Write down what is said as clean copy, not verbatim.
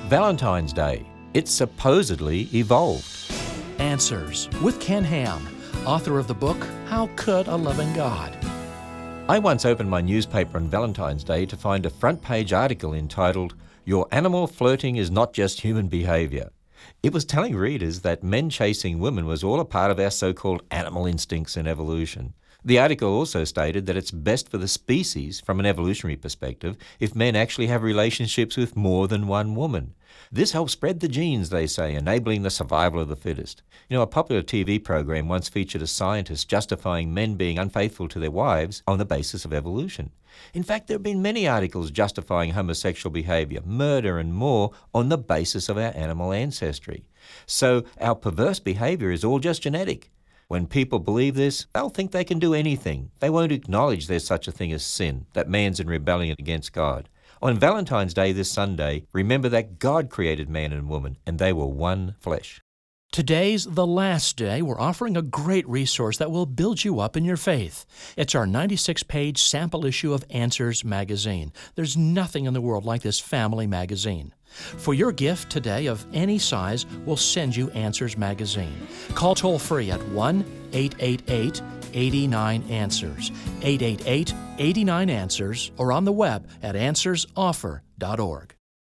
Valentine's Day. It supposedly evolved. Answers with Ken Ham, author of the book, How Could a Loving God? I once opened my newspaper on Valentine's Day to find a front-page article entitled, "Your Animal Flirting is Not Just Human Behavior." It was telling readers that men chasing women was all a part of our so-called animal instincts and evolution. The article also stated that it's best for the species, from an evolutionary perspective, if men actually have relationships with more than one woman. This helps spread the genes, they say, enabling the survival of the fittest. A popular TV program once featured a scientist justifying men being unfaithful to their wives on the basis of evolution. In fact, there have been many articles justifying homosexual behavior, murder and more on the basis of our animal ancestry. So our perverse behavior is all just genetic. When people believe this, they'll think they can do anything. They won't acknowledge there's such a thing as sin, that man's in rebellion against God. On Valentine's Day this Sunday, remember that God created man and woman, and they were one flesh. Today's the last day. We're offering a great resource that will build you up in your faith. It's our 96-page sample issue of Answers magazine. There's nothing in the world like this family magazine. For your gift today of any size, we'll send you Answers magazine. Call toll-free at 1-888-89-ANSWERS, 888-89-ANSWERS, or on the web at answersoffer.org.